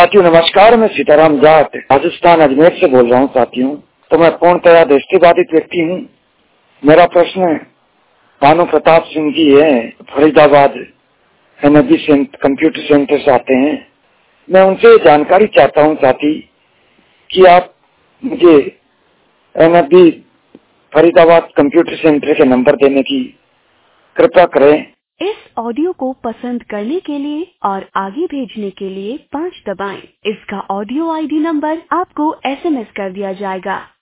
साथियों नमस्कार, मैं सीताराम जाट राजस्थान अजमेर से बोल रहा हूँ। साथियों तो मैं पूर्णतया दृष्टिबाधित व्यक्ति हूँ। मेरा प्रश्न भानु प्रताप सिंह जी है, फरीदाबाद एनएबी कंप्यूटर सेंटर से आते हैं। मैं उनसे जानकारी चाहता हूँ साथी कि आप मुझे एनएबी फरीदाबाद कंप्यूटर सेंटर के नंबर देने की कृपा करें। इस ऑडियो को पसंद करने के लिए और आगे भेजने के लिए 5 दबाएं। इसका ऑडियो आईडी नंबर आपको एसएमएस कर दिया जाएगा।